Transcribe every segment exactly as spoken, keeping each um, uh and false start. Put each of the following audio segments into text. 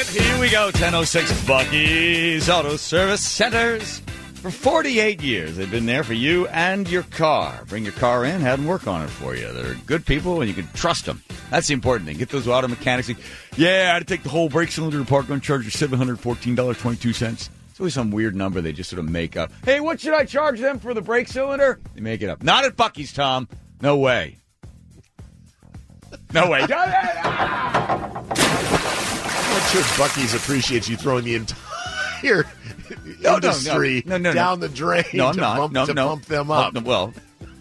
Here we go, ten oh six Bucky's Auto Service Centers. For forty-eight years, they've been there for you and your car. Bring your car in, have them work on it for you. They're good people, and you can trust them. That's the important thing. Get those auto mechanics. Yeah, I had to take the whole brake cylinder apart. Going to charge you seven hundred fourteen dollars and twenty-two cents. It's always some weird number they just sort of make up. Hey, what should I charge them for the brake cylinder? They make it up. Not at Bucky's, Tom. No way. No way. I'm not sure Bucky's appreciates you throwing the entire no, industry no, no, no, down no. the drain no, I'm to, not. Pump, no, to no. pump them up. No, well,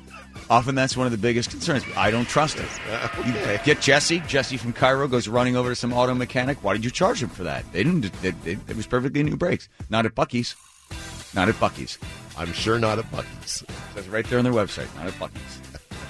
often that's one of the biggest concerns. I don't trust it. Okay. You get Jesse. Jesse from Cairo goes running over to some auto mechanic. Why did you charge him for that? They didn't. It, it, it was perfectly new brakes. Not at Bucky's. Not at Bucky's. I'm sure not at Bucky's. That's right there on their website. Not at Bucky's.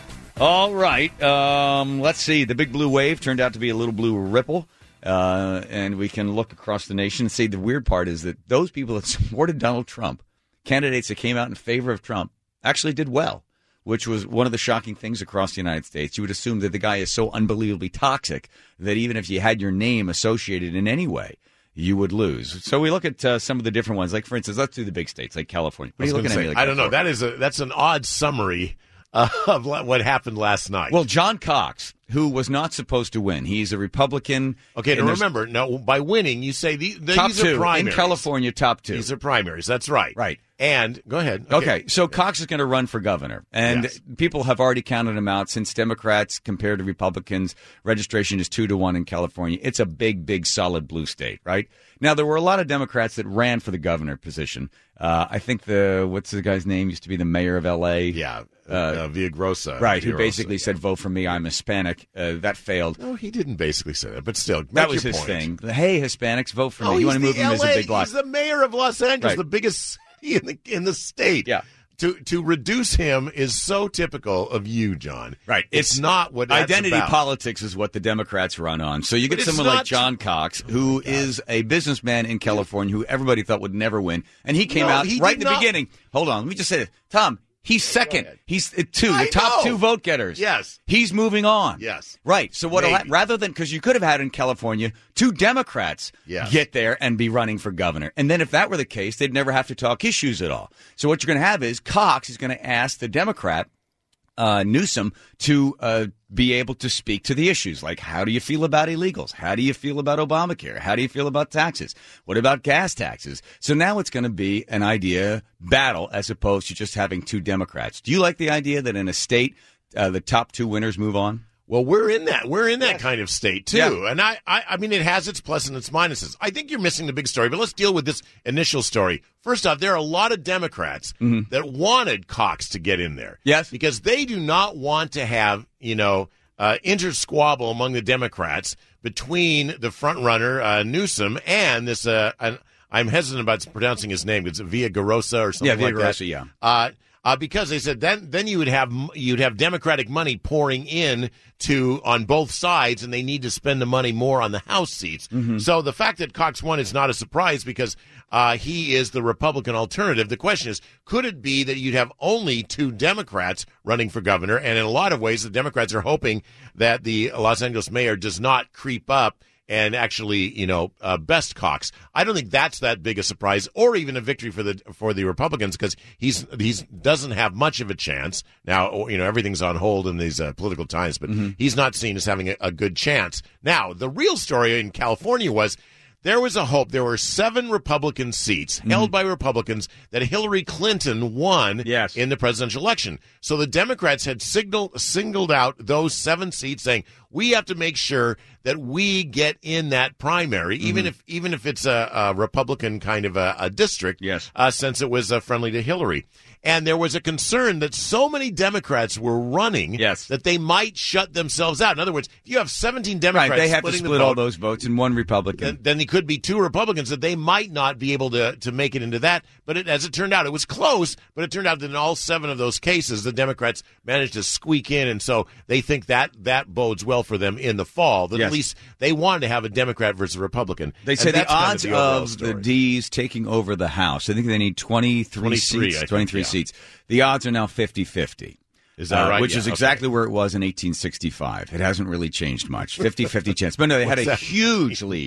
All right. Um, let's see. The big blue wave turned out to be a little blue ripple. Uh, and we can look across the nation and say the weird part is that those people that supported Donald Trump, candidates that came out in favor of Trump, actually did well, which was one of the shocking things across the United States. You would assume that the guy is so unbelievably toxic that even if you had your name associated in any way, you would lose. So we look at uh, some of the different ones. Like, for instance, let's do the big states like California. What are you looking say, at me like I don't know. for? That is a that's an odd summary uh, of what happened last night. Well, John Cox, who was not supposed to win. He's a Republican. Okay, now remember, no, by winning, you say the, the, top these two are primaries. in California, top two. These are primaries. That's right. Right. And go ahead. Okay, Okay, so Cox is going to run for governor, and Yes. people have already counted him out. Since Democrats compared to Republicans, registration is two to one in California. It's a big, big, solid blue state, right? Now, there were a lot of Democrats that ran for the governor position. Uh, I think the what's the guy's name used to be the mayor of L A. Yeah, uh, uh, Villagrosa. Right, who Villagrosa, basically yeah. said, vote for me, I'm Hispanic. Uh, that failed. No, he didn't basically say that, but still, make That was your his point. thing. Hey, Hispanics, vote for No, me. You he's want to move the him as a L A big lie. He's the mayor of Los Angeles, Right. the biggest city in the, in the state. Yeah. To to reduce him is so typical of you, John. Right. It's, It's not what that's Identity about. politics is what the Democrats run on. So you But get it's someone not like John Cox, who is a businessman in California who everybody thought would never win. And he came No, out he right did in the not- beginning. Hold on. Let me just say this. Tom, he's second. ahead. He's uh, two, I the top know. two vote getters. Yes. He's moving on. Yes. Right. So what Maybe. rather than, because you could have had in California two Democrats Yes. get there and be running for governor. And then if that were the case, they'd never have to talk issues at all. So what you're going to have is Cox is going to ask the Democrat, uh, Newsom, to uh, be able to speak to the issues. Like, how do you feel about illegals? How do you feel about Obamacare? How do you feel about taxes? What about gas taxes? So now it's going to be an idea battle as opposed to just having two Democrats. Do you like the idea that in a state, uh, the top two winners move on? Well, we're in that. We're in that kind of state, too. Yeah. And I, I, I mean, it has its plus and its minuses. I think you're missing the big story, but let's deal with this initial story. First off, there are a lot of Democrats that wanted Cox to get in there. Yes. Because they do not want to have, you know, uh, inter-squabble among the Democrats between the front runner, uh, Newsom, and this, uh, an, I'm hesitant about pronouncing his name. It's Villagrosa or something Yeah, like that. Villagrosa, yeah. Uh, uh, because they said then then you would have you'd have Democratic money pouring in to on both sides, and they need to spend the money more on the House seats. Mm-hmm. So the fact that Cox won is not a surprise because uh, he is the Republican alternative. The question is, could it be that you'd have only two Democrats running for governor? And in a lot of ways, the Democrats are hoping that the Los Angeles mayor does not creep up and actually, you know, uh, best Cox. I don't think that's that big a surprise, or even a victory for the for the Republicans, because he's he's doesn't have much of a chance now. You know, everything's on hold in these uh, political times, but Mm-hmm. he's not seen as having a, a good chance. Now, the real story in California was there was a hope. There were seven Republican seats Mm-hmm. held by Republicans that Hillary Clinton won Yes. in the presidential election. So the Democrats had signaled singled out those seven seats, saying we have to make sure that we get in that primary, even Mm-hmm. if even if it's a, a Republican kind of a, a district. Yes. uh, since it was uh, friendly to Hillary. And there was a concern that so many Democrats were running Yes. that they might shut themselves out. In other words, if you have seventeen Democrats Right, they have to splitting the split vote, all those votes in one Republican. then, then there could be two Republicans that they might not be able to, to make it into that. But it, as it turned out, it was close, but it turned out that in all seven of those cases, the Democrats managed to squeak in, and so they think that that bodes well for them in the fall, that Yes. at least they wanted to have a Democrat versus a Republican. They And say the that's kind odds the overall of story. the D's taking over the House, I think they need twenty-three, twenty-three, seats. I think, twenty-three yeah. seats. The odds are now fifty-fifty. Is that uh, right? Which Yeah, is okay. exactly where it was in eighteen sixty-five. It hasn't really changed much. fifty-fifty chance. But no, they had What's a that huge lead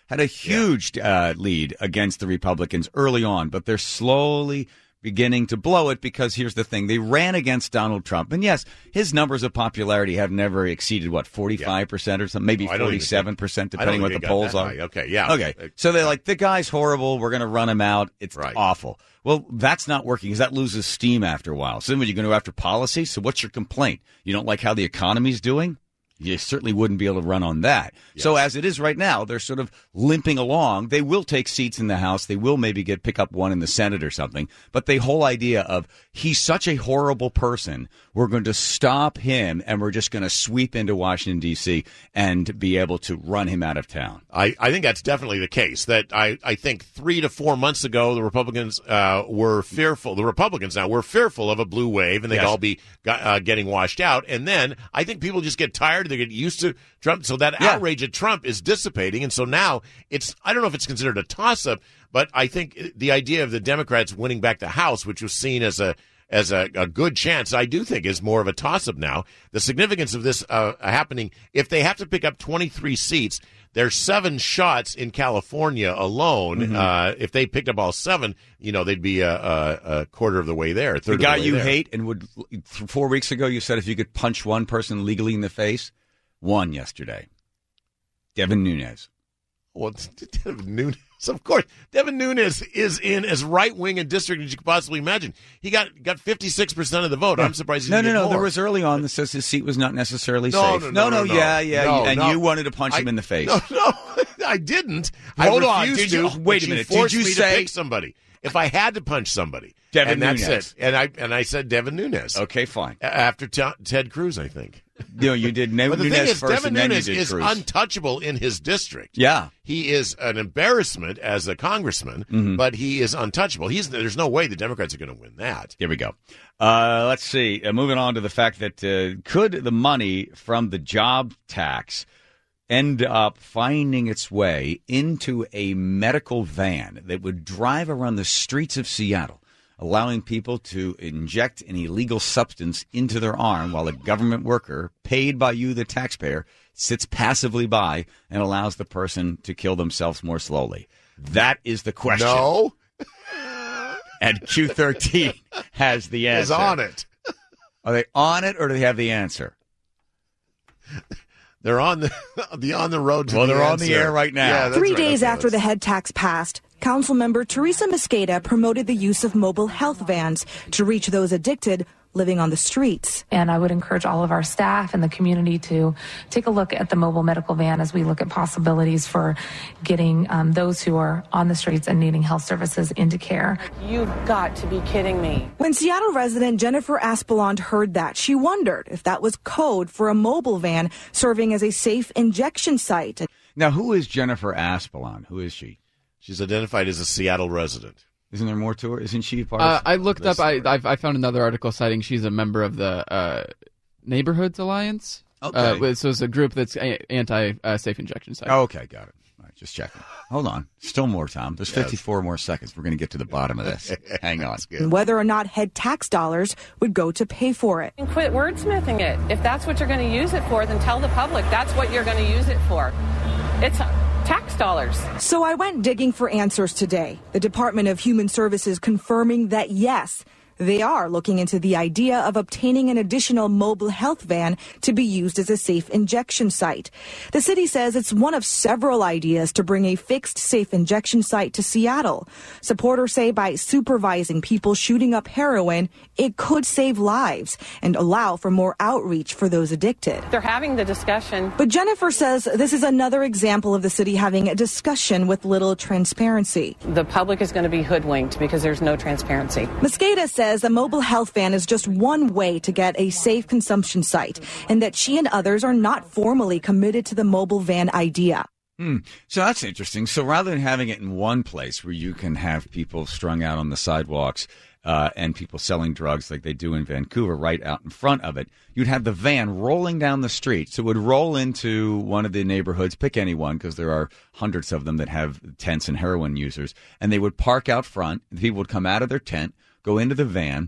had a huge uh, lead against the Republicans early on, but they're slowly beginning to blow it because here's the thing. They ran against Donald Trump. And yes, his numbers of popularity have never exceeded, what, forty-five percent or something? Maybe oh, forty-seven percent, depending what the polls are. High. Okay, yeah. Okay. So they're like, the guy's horrible. We're going to run him out. It's right. awful. Well, that's not working because that loses steam after a while. So then when you're going to go after policy, so what's your complaint? You don't like how the economy's doing? You certainly wouldn't be able to run on that. Yes. So as it is right now, they're sort of limping along. They will take seats in the House. They will maybe get pick up one in the Senate or something. But the whole idea of he's such a horrible person, we're going to stop him and we're just going to sweep into Washington, D C and be able to run him out of town. I, I think that's definitely the case. That I, I think three to four months ago, the Republicans uh, were fearful. The Republicans now were fearful of a blue wave and they'd yes. all be uh, getting washed out. And then I think people just get tired. They get used to Trump. So that yeah. outrage at Trump is dissipating. And so now it's, I don't know if it's considered a toss-up, but I think the idea of the Democrats winning back the House, which was seen as a as a, a good chance, I do think is more of a toss-up now. The significance of this uh, happening, if they have to pick up twenty-three seats, there's seven shots in California alone. Mm-hmm. Uh, if they picked up all seven, you know, they'd be a, a, a quarter of the way there. A third the guy of the way you there. hate and would, four weeks ago, you said if you could punch one person legally in the face, won yesterday. Devin Nunes. Well, Devin Nunes, of course. Devin Nunes is in as right-wing a district as you could possibly imagine. He got got fifty-six percent of the vote. I'm surprised he no, didn't No, get no, more. There was early on that says his seat was not necessarily no, safe. No, no, no, no, no, yeah, yeah. no, and no. you wanted to punch I, him in the face. No, no, I didn't. Hold I on. Did to, you, wait a you minute. Forced Did you me say to pick somebody? If I had to punch somebody, Devin and that's Nunes. it. And I and I said Devin Nunes. Okay, fine. After t- Ted Cruz, I think. You know, you did ne- but the Nunes thing is, first, Devin and then Nunes you did is Cruz. untouchable in his district. Yeah, he is an embarrassment as a congressman, mm-hmm. but he is untouchable. He's there's no way the Democrats are going to win that. Here we go. Uh, let's see. Uh, moving on to the fact that uh, could the money from the job tax end up finding its way into a medical van that would drive around the streets of Seattle, allowing people to inject an illegal substance into their arm while a government worker, paid by you, the taxpayer, sits passively by and allows the person to kill themselves more slowly? That is the question. No. And Q thirteen has the answer. Is on it. Are they on it or do they have the answer? They're on the, the on the road to well, the they're answer. on the air right now. Yeah, that's Three right. days that's after the head tax passed, Councilmember Teresa Mosqueda promoted the use of mobile health vans to reach those addicted living on the streets. And I would encourage all of our staff and the community to take a look at the mobile medical van as we look at possibilities for getting um, those who are on the streets and needing health services into care. You've got to be kidding me. When Seattle resident Jennifer Aspelond heard that, she wondered if that was code for a mobile van serving as a safe injection site. Now, who is Jennifer Aspelond? Who is she? She's identified as a Seattle resident. Isn't there more to her? Isn't she part uh, of I looked up, I, I I found another article citing she's a member of the uh, Neighborhoods Alliance. Okay. Uh, so it's a group that's a- anti-safe uh, injection site. Oh, okay, got it. All right, just checking. Hold on. Still more, Tom. There's fifty-four yes. more seconds. We're going to get to the bottom of this. Hang on. And whether or not head tax dollars would go to pay for it. And quit wordsmithing it. If that's what you're going to use it for, then tell the public that's what you're going to use it for. It's tax dollars. So I went digging for answers today. The Department of Human Services confirming that, yes, they are looking into the idea of obtaining an additional mobile health van to be used as a safe injection site. The city says it's one of several ideas to bring a fixed safe injection site to Seattle. Supporters say by supervising people shooting up heroin, it could save lives and allow for more outreach for those addicted. They're having the discussion. But Jennifer says this is another example of the city having a discussion with little transparency. The public is going to be hoodwinked because there's no transparency. Mosqueda says a mobile health van is just one way to get a safe consumption site, and that she and others are not formally committed to the mobile van idea. Hmm. So that's interesting. So rather than having it in one place where you can have people strung out on the sidewalks uh, and people selling drugs like they do in Vancouver right out in front of it, you'd have the van rolling down the street. So it would roll into one of the neighborhoods, pick anyone, because there are hundreds of them that have tents and heroin users, and they would park out front. People would come out of their tent, go into the van,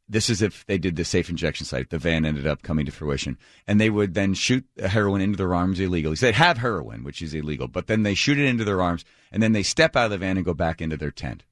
this is if they did the safe injection site. The van ended up coming to fruition. And they would then shoot heroin into their arms illegally. So they'd have heroin, which is illegal, but then they shoot it into their arms, and then they step out of the van and go back into their tent.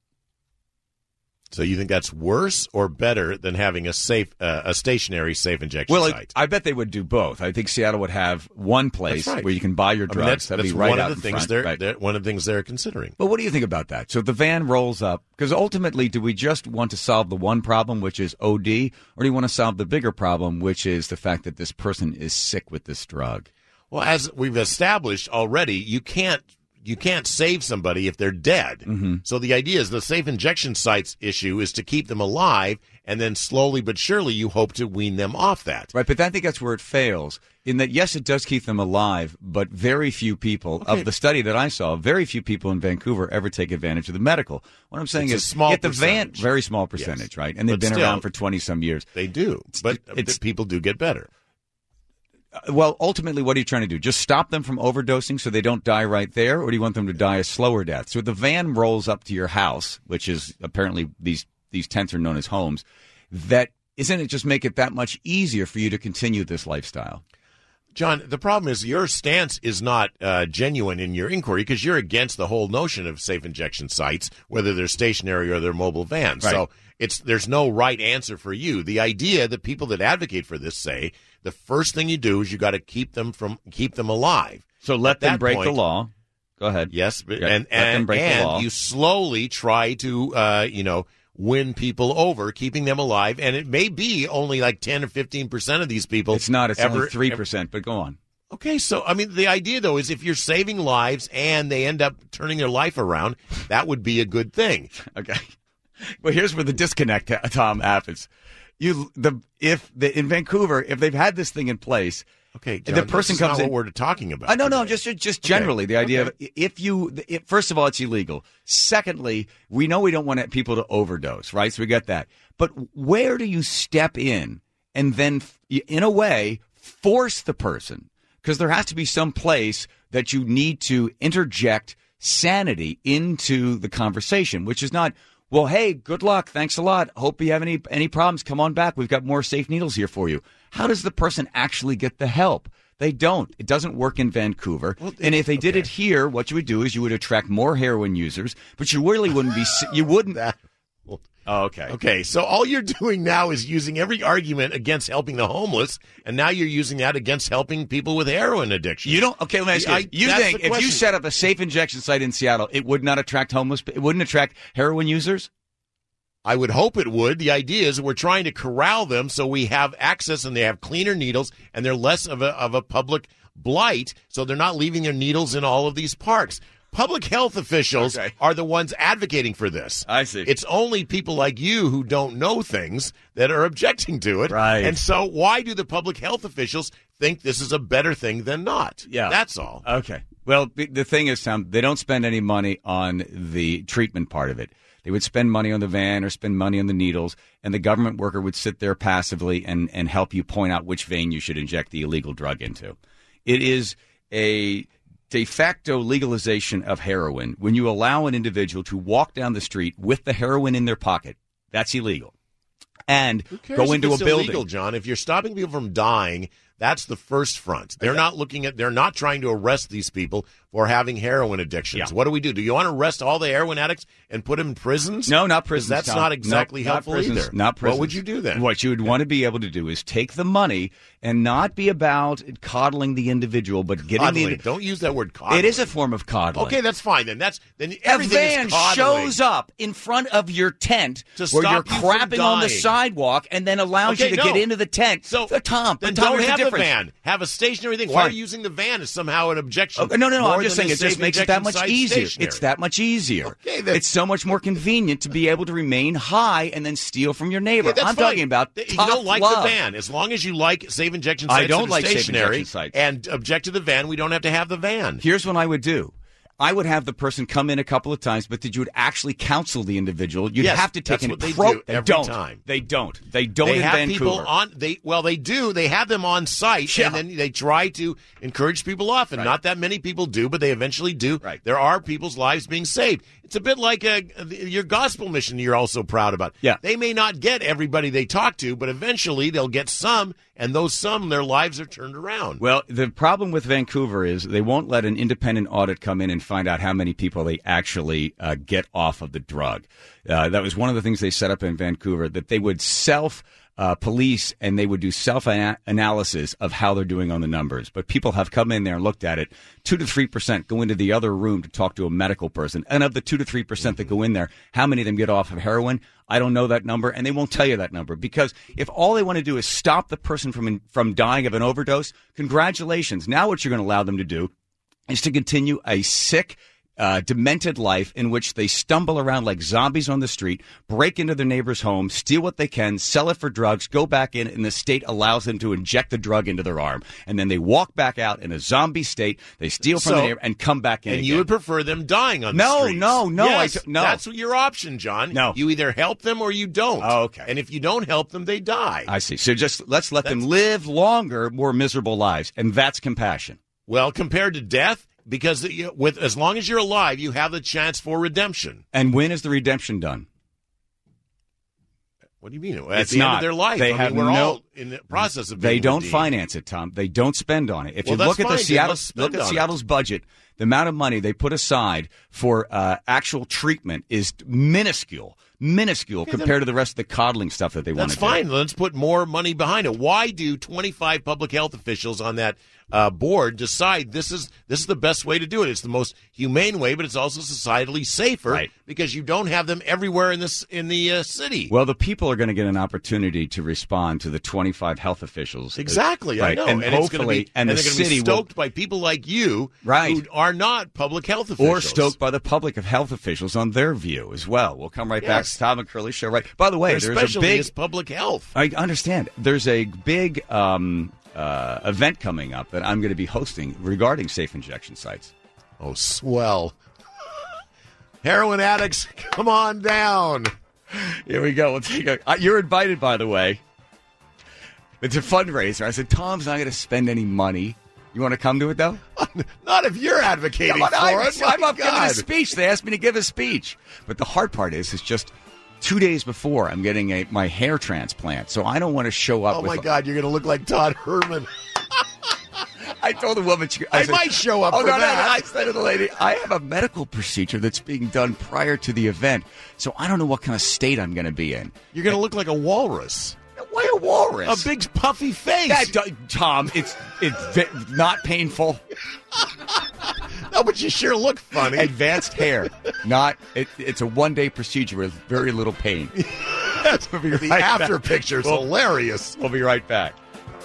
So you think that's worse or better than having a safe, uh, a stationary safe injection well, site? I, I bet they would do both. I think Seattle would have one place right. where you can buy your I drugs. mean, that's That'd that's be right one out of the in things front. they're, Right. they're one of the things they're considering. Well, what do you think about that? So the van rolls up, because ultimately, do we just want to solve the one problem, which is O D, or do you want to solve the bigger problem, which is the fact that this person is sick with this drug? Well, as we've established already, you can't you can't save somebody if they're dead. Mm-hmm. So the idea is the safe injection sites issue is to keep them alive, and then slowly but surely you hope to wean them off that. Right, but I think that's where it fails, in that, yes, it does keep them alive, but very few people, Okay. of the study that I saw, very few people in Vancouver ever take advantage of the medical. What I'm saying It's a is, small get the van, percentage. very small percentage, Yes. right? And they've But been still, around for twenty-some years. They do, but it's- uh, people do get better. Well, ultimately, what are you trying to do? Just stop them from overdosing so they don't die right there, or do you want them to die a slower death? So the van rolls up to your house, which is apparently these these tents are known as homes. That isn't it just make it that much easier for you to continue this lifestyle? John, the problem is your stance is not uh, genuine in your inquiry because you're against the whole notion of safe injection sites, whether they're stationary or they're mobile vans. Right. So it's there's no right answer for you. The idea that people that advocate for this say the first thing you do is you got to keep them from keep them alive. So let At them that break point- the law. Go ahead. Yes, but, Yeah, and let them and, break the and law. you slowly try to uh, you know win people over, keeping them alive, and it may be only like ten or fifteen percent of these people. It's not. It's ever, only three ever- percent. But go on. Okay, so I mean, the idea though is if you're saving lives and they end up turning their life around, that would be a good thing. Okay. Well, here's where the disconnect, Tom, happens. You the if the in Vancouver, if they've had this thing in place, Okay, John, the person this is comes not in. what we're talking about. I no, no, today. just just generally the idea Okay. of if you if, first of all it's illegal. Secondly, we know we don't want people to overdose, right? So we get that. But where do you step in and then, in a way, force the person? Because there has to be some place that you need to interject sanity into the conversation, which is not, well, hey, good luck, thanks a lot. Hope you have any any problems. Come on back. We've got more safe needles here for you. How does the person actually get the help? They don't. It doesn't work in Vancouver. Well, and if they did okay. it here, what you would do is you would attract more heroin users, but you really wouldn't be. You wouldn't. That- well, Oh, okay. Okay, so all you're doing now is using every argument against helping the homeless, and now you're using that against helping people with heroin addiction. You don't. Okay, let me ask you. I- this. You that's think the if you question. set up a safe injection site in Seattle, it would not attract homeless? It wouldn't attract heroin users? I would hope it would. The idea is we're trying to corral them so we have access and they have cleaner needles and they're less of a of a public blight, so they're not leaving their needles in all of these parks. Public health officials Okay. are the ones advocating for this. I see. It's only people like you who don't know things that are objecting to it. Right. And so why do the public health officials think this is a better thing than not? Yeah. That's all. Okay. Well, the, the thing is, Tom, they don't spend any money on the treatment part of it. They would spend money on the van or spend money on the needles, and the government worker would sit there passively and, and help you point out which vein you should inject the illegal drug into. It is a de facto legalization of heroin when you allow an individual to walk down the street with the heroin in their pocket. That's illegal. And Who cares go if into it's a building. illegal, John? If you're stopping people from dying, that's the first front. They're not looking at. They're not trying to arrest these people for having heroin addictions. Yeah. What do we do? Do you want to arrest all the heroin addicts and put them in prisons? No, not 'Cause prisons. That's Tom. not exactly No, not helpful prisons, either. Not prisons. What would you do then? What you would want to be able to do is take the money and not be about coddling the individual, but getting Coddling. the. Don't use that word coddling. It is a form of coddling. Okay, that's fine. Then that's then A everything van is coddling. shows up in front of your tent To where you're stop you from crapping on the dying. sidewalk and then allows Okay, you to no. get into the tent. So, Uh, Tom, then but Tom, don't here's have the the difference. van. Have a stationary thing. Why Fine. are you using the van as somehow an objection? Oh, no, no, no. more I'm just than saying the it just safe makes it that injection much site easier. stationary? It's that much easier. Okay, then- it's so much more convenient to be able to remain high and then steal from your neighbor. Yeah, that's I'm fine. talking about you tough don't like love. the van. As long as you like safe injection I sites don't that are like safe stationary injection sites. and object to the van, we don't have to have the van. Here's what I would do. I would have the person come in a couple of times, but that you would actually counsel the individual. You'd Yes, have to take that's an what they pro- do every don't. time. They don't. They don't They in have Vancouver. people on. They well, they do. They have them on site, Yeah. and then they try to encourage people off. And Right. not that many people do, but they eventually do. Right. There are people's lives being saved. It's a bit like a, your gospel mission you're also proud about. Yeah. They may not get everybody they talk to, but eventually they'll get some, and those some, their lives are turned around. Well, the problem with Vancouver is they won't let an independent audit come in and find out how many people they actually uh, get off of the drug. Uh, that was one of the things they set up in Vancouver, that they would self uh, police and they would do self analysis of how they're doing on the numbers. But people have come in there and looked at it. Two to three percent go into the other room to talk to a medical person. And of the two to three percent that go in there, how many of them get off of heroin? I don't know that number, and they won't tell you that number, because if all they want to do is stop the person from from dying of an overdose, congratulations. Now what you're going to allow them to do is to continue a sick, uh, demented life in which they stumble around like zombies on the street, break into their neighbor's home, steal what they can, sell it for drugs, go back in, and the state allows them to inject the drug into their arm. And then they walk back out in a zombie state, they steal from So- the neighbor, and come back in And again. you would prefer them dying on the No, streets. no, no, I Yes, d- no. That's your option, John. No. You either help them or you don't. Oh, okay. And if you don't help them, they die. I see. So just let's let them live longer, more miserable lives, and that's compassion. Well, compared to death, because you- with as long as you're alive, you have the chance for redemption. And when is the redemption done? What do you mean? At It's the end not. of their life. They I have mean, we're no- all in the process of They being don't redeemed. finance it, Tom. They don't spend on it. If Well, you look that's at the fine. They Seattle, must spend look at on it. Seattle's budget, the amount of money they put aside for uh, actual treatment is minuscule, minuscule then- compared to the rest of the coddling stuff that they want That's to do. fine. Let's put more money behind it. Why do twenty-five public health officials on that uh, board decide this is this is the best way to do it? It's the most humane way, but it's also societally safer, Right. because you don't have them everywhere in this in the uh, city. Well, the people are going to get an opportunity to respond to the twenty-five health officials. Exactly, Right. I know, and, and, it's going to hopefully, be and and the they're going to city be will, stoked by people like you, Right. who are not public health officials, or stoked by the public of health officials on their view as well. We'll come right back Yes. to Tom and Curly Show. Right. By the way, Their there's a specialty big. is public health. I understand. There's a big um, uh, event coming up that I'm going to be hosting regarding safe injection sites. Oh, swell! Heroin addicts, come on down. Here we go. We'll take a. Uh, you're invited, by the way. It's a fundraiser. I said, Tom's not going to spend any money. You want to come to it, though? Not if you're advocating Come on, for I'm, it. I'm My up giving a God. speech. They asked me to give a speech. But the hard part is, it's just two days before I'm getting a my hair transplant. So I don't want to show up Oh, with my God, you're going to look like Todd Herman. I told the woman, she, I said, might show up oh, for no, no, that. no. I said to the lady, I have a medical procedure that's being done prior to the event, so I don't know what kind of state I'm going to be in. You're going to look like a walrus. Why a walrus? A big puffy face. That, do- Tom, it's it's vi- not painful. No, but you sure look funny. Advanced hair, not. It, it's a one day procedure with very little pain. That's We'll be the right after back. picture's Well- hilarious. We'll be right back.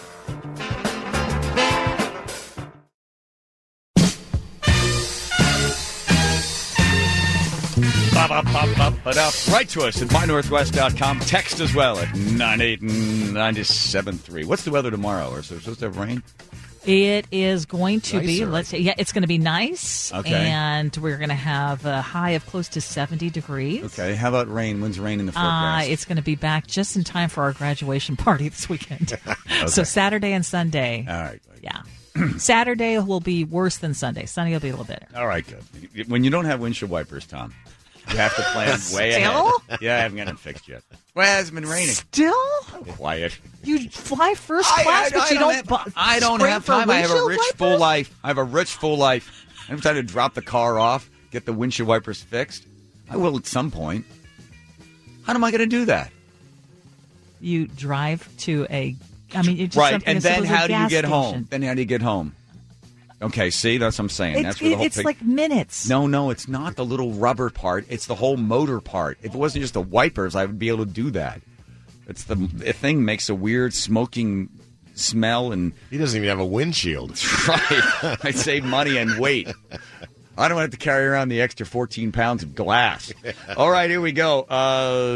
Ba-ba-ba-ba-ba-da. Write to us at my northwest dot com. Text as well at nine eight nine seven three. What's the weather tomorrow? Is there supposed to have rain? It is going to be, Nicer. let's say, yeah, it's going to be nice. Okay. And we're going to have a high of close to seventy degrees. Okay. How about rain? When's rain in the Uh, forecast? it's going to be back just in time for our graduation party this weekend. So Saturday and Sunday. All right. Yeah. Saturday will be worse than Sunday. Sunday will be a little better. All right, good. When you don't have windshield wipers, Tom, you have to plan way Still? ahead. Yeah, I haven't got it fixed yet. Well, it hasn't been raining. Still? Quiet. You fly first class, but you don't, have, bu- I don't spray have for time. I have a windshield rich, wipers? full life. I have a rich, full life. I have time to drop the car off, get the windshield wipers fixed. I will at some point. How am I going to do that? You drive to a, I mean, it's just Right, something and as then simple as a how do you gas get home? station. Then how do you get home? Okay, see, that's what I'm saying. It's, that's where the whole it's pic- like minutes. No, no, it's not the little rubber part. It's the whole motor part. If it wasn't just the wipers, I would be able to do that. It's the, the thing makes a weird smoking smell, and He doesn't even have a windshield. right, I save money and weight. I don't have to carry around the extra fourteen pounds of glass. All right, here we go. Uh,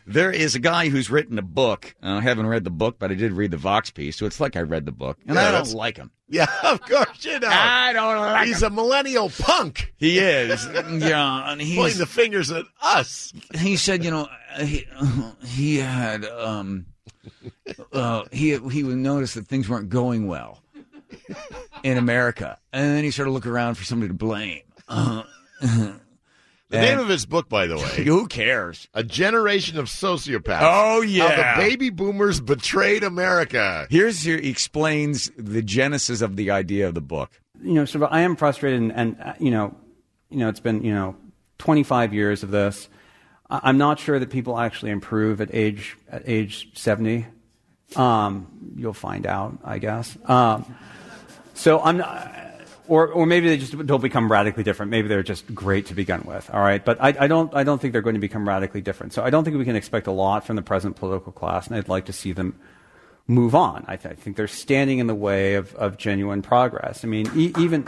There is a guy who's written a book. Uh, I haven't read the book, but I did read the Vox piece, so it's like I read the book. And Yeah, I that's- don't like him. Yeah, of course you know. I don't like He's him. a millennial punk, He is. Yeah, and he's... pointing the fingers at us. he said, you know, he, he had um, uh, he he would notice that things weren't going well in America, and then he started to look around for somebody to blame. Uh, The and- name of his book, by the way, who cares? A Generation of Sociopaths. Oh, yeah. How the baby boomers betrayed America. Here's here he explains the genesis of the idea of the book. You know, sort of, I am frustrated, and, and uh, you know, you know, it's been you know, twenty-five years of this. I- I'm not sure that people actually improve at age at age seventy. Um, you'll find out, I guess. Um, so I'm not. Or, or maybe they just don't become radically different. Maybe they're just great to begin with. All right, but I, I don't. I don't think they're going to become radically different. So I don't think we can expect a lot from the present political class, and I'd like to see them move on. I, th- I think they're standing in the way of, of genuine progress. I mean, e- even.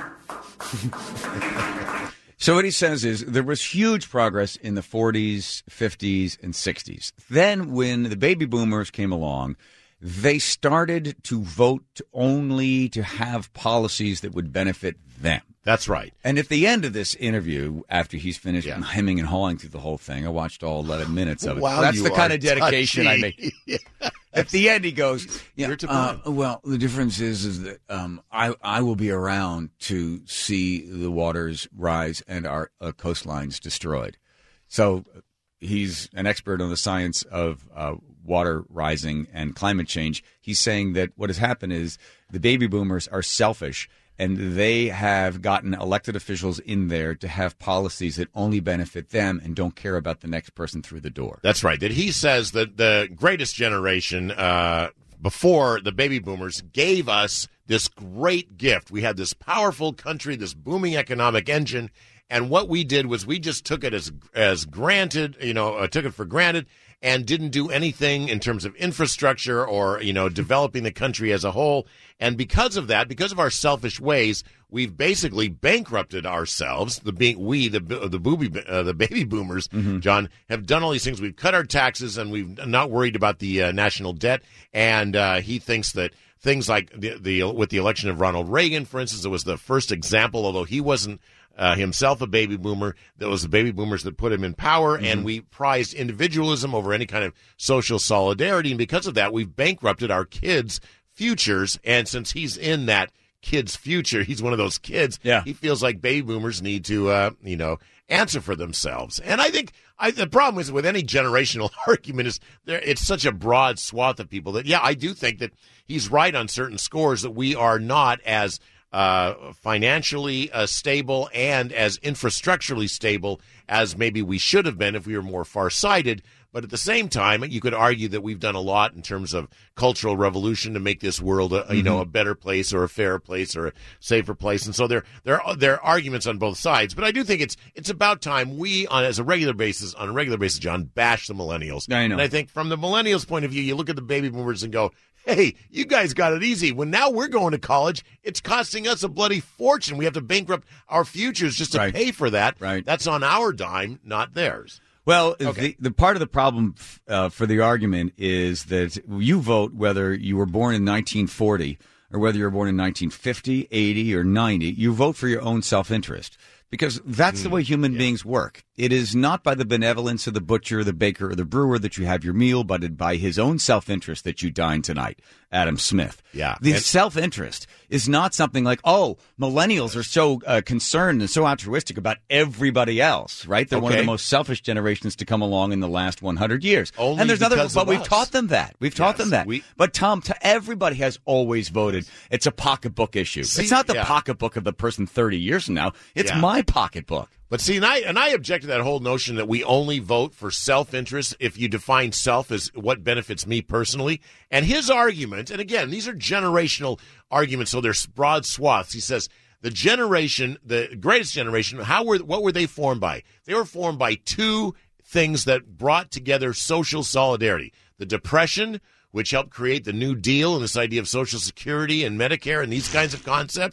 So what he says is there was huge progress in the forties, fifties, and sixties. Then when the baby boomers came along, they started to vote only to have policies that would benefit them. That's right. And at the end of this interview, after he's finished Yeah. hemming and hawing through the whole thing, I watched all eleven minutes of it. Wow, That's you the kind are of dedication I touchy. make. At the end, he goes, yeah, You're to uh, blame. well, the difference is, is that um, I, I will be around to see the waters rise and our uh, coastlines destroyed. So he's an expert on the science of uh, water rising and climate change. He's saying that what has happened is the baby boomers are selfish, and they have gotten elected officials in there to have policies that only benefit them and don't care about the next person through the door. That's right. That he says that the greatest generation uh, before the baby boomers gave us this great gift. We had this powerful country, this booming economic engine, and what we did was we just took it as as granted, you know, uh, took it for granted, and didn't do anything in terms of infrastructure or, you know, developing the country as a whole. And because of that, because of our selfish ways, we've basically bankrupted ourselves. The being we, the the booby, uh, the baby boomers, mm-hmm. John, have done all these things. We've cut our taxes, and we've not worried about the uh, national debt. And uh, he thinks that things like the, the with the election of Ronald Reagan, for instance, it was the first example, although he wasn't Uh, himself a baby boomer. That was the baby boomers that put him in power, mm-hmm. and we prized individualism over any kind of social solidarity, and because of that, we've bankrupted our kids' futures, and since he's in that kid's future, he's one of those kids, yeah. he feels like baby boomers need to, uh, you know, answer for themselves. And I think I, the problem is with any generational argument is there, it's such a broad swath of people that, yeah, I do think that he's right on certain scores that we are not as Uh, financially uh, stable and as infrastructurally stable as maybe we should have been if we were more farsighted. But at the same time, you could argue that we've done a lot in terms of cultural revolution to make this world, a, you know, a better place or a fairer place or a safer place. And so there, there, are, there are arguments on both sides. But I do think it's it's about time we, on as a regular basis, on a regular basis, John, bash the millennials. I know. And I think from the millennials' point of view, you look at the baby boomers and go, hey, you guys got it easy. When now we're going to college, it's costing us a bloody fortune. We have to bankrupt our futures just to Right. pay for that. Right. That's on our dime, not theirs. Well, Okay. the, the part of the problem uh, for the argument is that you vote whether you were born in nineteen forty or whether you were born in nineteen fifty, eighty, or ninety. You vote for your own self-interest because that's mm, the way human yeah. beings work. It is not by the benevolence of the butcher, the baker, or the brewer that you have your meal, but by his own self-interest that you dine tonight. Adam Smith. Yeah. The And- self-interest is not something like, oh, millennials are so uh, concerned and so altruistic about everybody else, right? They're one of Okay. the most selfish generations to come along in the last one hundred years. Only and there's other, because but of we've us. taught them that. We've taught Yes, them that. we- but Tom, to everybody has always voted. It's a pocketbook issue. See, it's not the yeah. pocketbook of the person thirty years from now. It's Yeah. my pocketbook. But see, and I, and I object to that whole notion that we only vote for self-interest if you define self as what benefits me personally. And his argument, and again, these are generational arguments, so they're broad swaths. He says the generation, the greatest generation, how were what were they formed by? They were formed by two things that brought together social solidarity. The Depression, which helped create the New Deal and this idea of Social Security and Medicare and these kinds of concepts,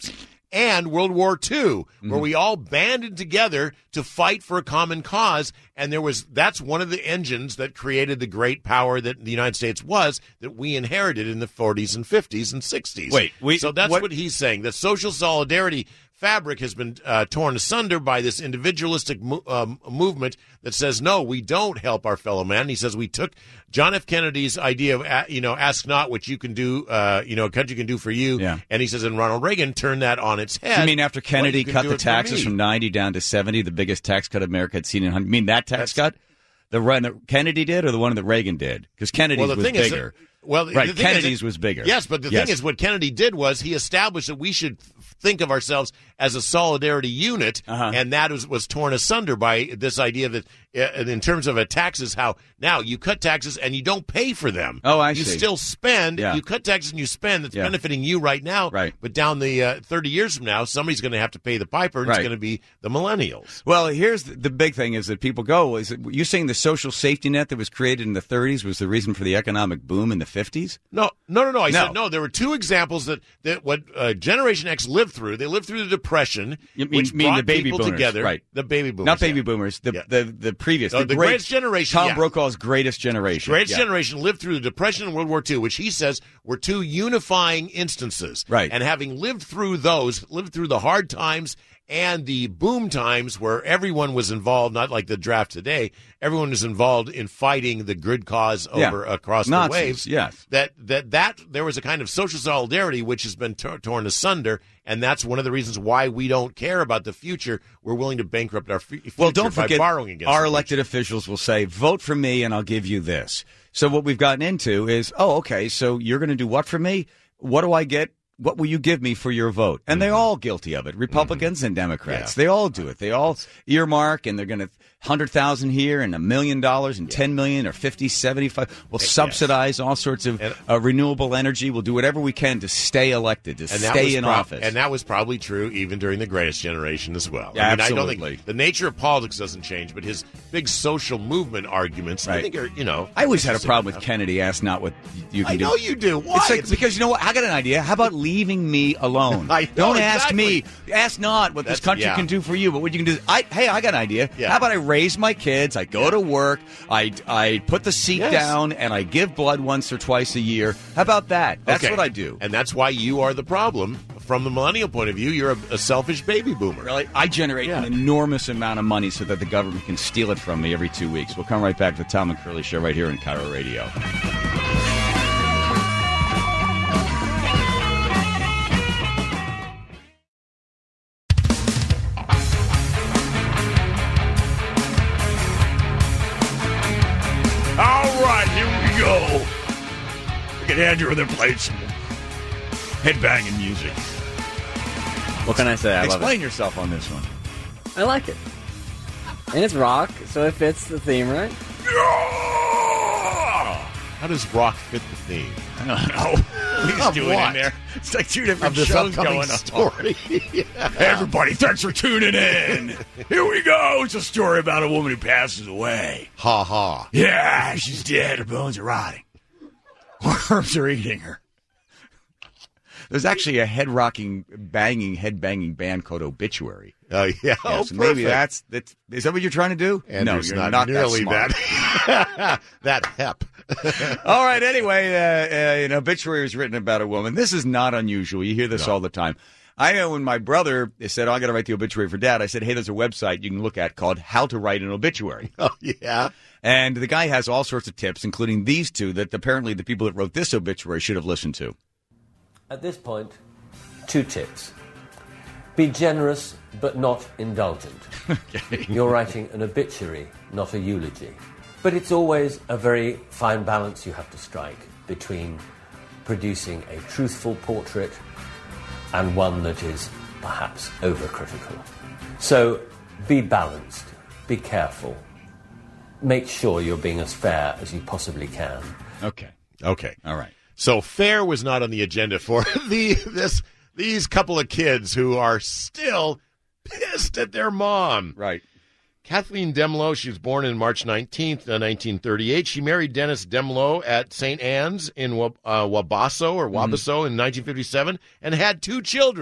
and World War Two, Mm-hmm. where we all banded together to fight for a common cause. And there was that's one of the engines that created the great power that the United States was, that we inherited in the forties and fifties and sixties. Wait, we- so that's what- what he's saying. The social solidarity fabric has been uh, torn asunder by this individualistic mo- um, movement that says, no, we don't help our fellow man. He says we took John F. Kennedy's idea of, uh, you know, ask not what you can do, uh, you know, a country can do for you. Yeah. And he says, and Ronald Reagan turned that on its head. You mean after Well, Kennedy you can cut do the it for taxes me. from ninety down to seventy, the biggest tax cut America had seen in hundred? You mean that tax That's- cut? The one that Kennedy did or the one that Reagan did? Because Kennedy's Well, the was thing bigger. is, that, well, right, the thing is Kennedy's that- was bigger. Yes, but the Yes. thing is, what Kennedy did was he established that we should think of ourselves as a solidarity unit, Uh-huh. and that was, was torn asunder by this idea that, uh, in terms of a taxes, how now you cut taxes and you don't pay for them. Oh, I you see. still spend. Yeah. You cut taxes and you spend. That's Yeah. benefiting you right now. Right. But down the uh, thirty years from now, somebody's going to have to pay the piper, and Right. it's going to be the millennials. Well, here's the, the big thing is that people go, is it, you saying the social safety net that was created in the thirties was the reason for the economic boom in the fifties? No, no, no, no. I No. said no. There were two examples that, that what uh, Generation X lived through. They lived through the Depression, You mean, which mean brought the baby people boomers, together. right? The baby boomers, Not baby yeah. boomers. The, Yeah. the the previous, Oh, the great- greatest generation, Tom yeah. Brokaw's greatest generation. Greatest Yeah. generation lived through the Depression and World War Two, which he says were two unifying instances. Right. And having lived through those, lived through the hard times and the boom times where everyone was involved, not like the draft today, everyone was involved in fighting the good cause Yeah. over across Nazis, the waves. yes. That, that, that there was a kind of social solidarity which has been tor- torn asunder, and that's one of the reasons why we don't care about the future. We're willing to bankrupt our f- future Well, don't by forget, borrowing against our the elected officials will say, vote for me and I'll give you this. So what we've gotten into is, oh, okay, so you're going to do what for me? What do I get? What will you give me for your vote? And they're all guilty of it, Republicans and Democrats. Yeah. They all do it. They all earmark, and they're going to one hundred thousand here and a million dollars and ten million or fifty, seventy-five. We'll subsidize all sorts of And- uh, renewable energy. We'll do whatever we can to stay elected, to And that stay was in prob- office. And that was probably true even during the greatest generation as well. Yeah, I mean, I absolutely. don't think the nature of politics doesn't change, but his big social movement arguments, I Right. think, are, you know. I always had a interesting problem with enough. Kennedy. Ask not what you can I do. know you do. Why? It's like, It's- because you know what? I got an idea. How about leaving me alone? I know, Don't ask exactly. me. Ask not what this That's- country yeah. can do for you, but what you can do. I, hey, I got an idea. Yeah. How about I raise my kids? I go to work. I, I put the seat Yes. down, and I give blood once or twice a year. How about that? That's Okay. what I do. And that's why you are the problem. From the millennial point of view, you're a, a selfish baby boomer. Really, I generate Yeah. an enormous amount of money so that the government can steal it from me every two weeks. We'll come right back to the Tom and Curly Show right here in Cairo Radio. All right, here we go. Look at Andrew and they're playing some headbanging music. What can I say? I love Explain yourself on this one. it. I like it. And it's rock, so it fits the theme, right? How does rock fit the theme? I don't know. He's Of doing what? in there. It's like two different Of this shows upcoming going on. story. Everybody, thanks for tuning in. Here we go. It's a story about a woman who passes away. Ha ha. Yeah, she's dead. Her bones are rotting. Worms are eating her. There's actually a head rocking, banging, head banging band called Obituary. Oh, yeah. Yeah, Oh, so maybe perfect. that's that's. Is that what you're trying to do? Andrew's no, you're not, not, nearly that. smart. that. that hep. All right. Anyway, uh, uh, an obituary was written about a woman. This is not unusual. You hear this all the time. I know when my brother said, oh, I got to write the obituary for Dad, I said, hey, there's a website you can look at called How to Write an Obituary. Oh, yeah. And the guy has all sorts of tips, including these two that apparently the people that wrote this obituary should have listened to. At this point, two tips. Be generous, but not indulgent. Okay. You're writing an obituary, not a eulogy. But it's always a very fine balance you have to strike between producing a truthful portrait and one that is perhaps overcritical. So be balanced, be careful, make sure you're being as fair as you possibly can. Okay. Okay. All right. So fair was not on the agenda for the this these couple of kids who are still pissed at their mom. Right. Kathleen Demlow, she was born on March nineteenth, nineteen thirty-eight. She married Dennis Demlow at Saint Anne's in uh, Wabasso or Wabasso mm-hmm. in nineteen fifty-seven and had two children,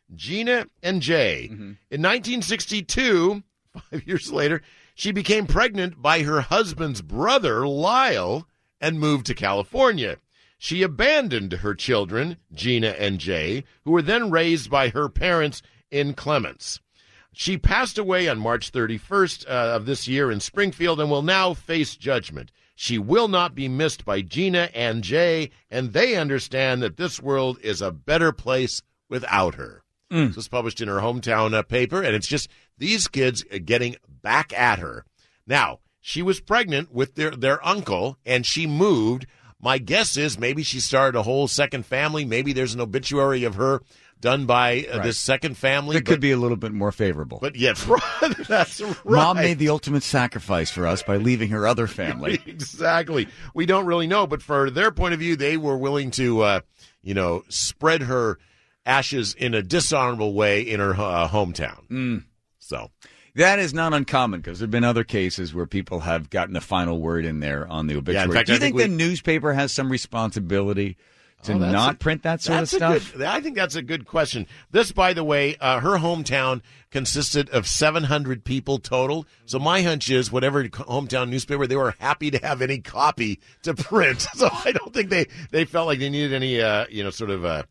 Gina and Jay. Mm-hmm. In nineteen sixty-two, five years later, she became pregnant by her husband's brother, Lyle, and moved to California. She abandoned her children, Gina and Jay, who were then raised by her parents in Clements. She passed away on March thirty-first uh, of this year in Springfield and will now face judgment. She will not be missed by Gina and Jay, and they understand that this world is a better place without her. Mm. This was published in her hometown uh, paper, and it's just these kids getting back at her. Now, she was pregnant with their, their uncle, and she moved. My guess is maybe she started a whole second family. Maybe there's an obituary of her done by uh, Right. this second family. It could be a little bit more favorable. But yes, that's right. Mom made the ultimate sacrifice for us by leaving her other family. Exactly. We don't really know, but for their point of view, they were willing to, uh, you know, spread her ashes in a dishonorable way in her uh, hometown. Mm. So that is not uncommon because there have been other cases where people have gotten the final word in there on the obituary. Yeah, in fact, Do you I think think, we- the newspaper has some responsibility to Oh, that's not a- print that sort of that's a stuff? good- I think that's a good question. This, by the way, uh, her hometown consisted of seven hundred people total. So my hunch is whatever hometown newspaper, they were happy to have any copy to print. So I don't think they, they felt like they needed any, uh, you know, sort of, uh,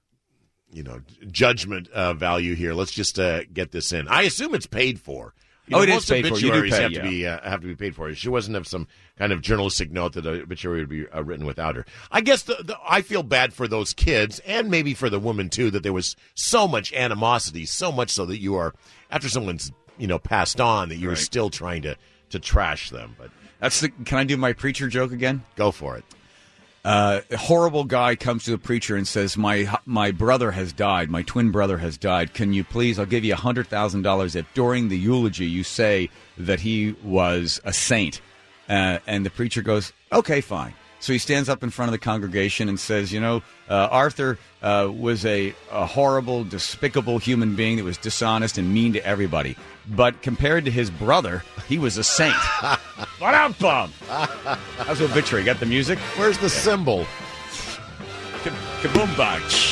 you know, judgment uh, value here. Let's just uh, get this in. I assume it's paid for. You Oh, know, it is most paid for. You do obituaries pay, have yeah. to be uh, have to be paid for. She wasn't have some kind of journalistic note that the obituary would be uh, written without her. I guess the, the, I feel bad for those kids and maybe for the woman too, that there was so much animosity, so much so that you are after someone's you know passed on that you are Right. still trying to to trash them. But That's the. Can I do my preacher joke again? Go for it. Uh, a horrible guy comes to the preacher and says, "My my brother has died. My twin brother has died. Can you please? I'll give you a hundred thousand dollars if during the eulogy you say that he was a saint." Uh, and the preacher goes, "Okay, fine." So he stands up in front of the congregation and says, "You know, uh, Arthur uh, was a, a horrible, despicable human being that was dishonest and mean to everybody. But compared to his brother, he was a saint." What up, bum? How's obituary? Got the music? Where's the symbol? Kaboom box.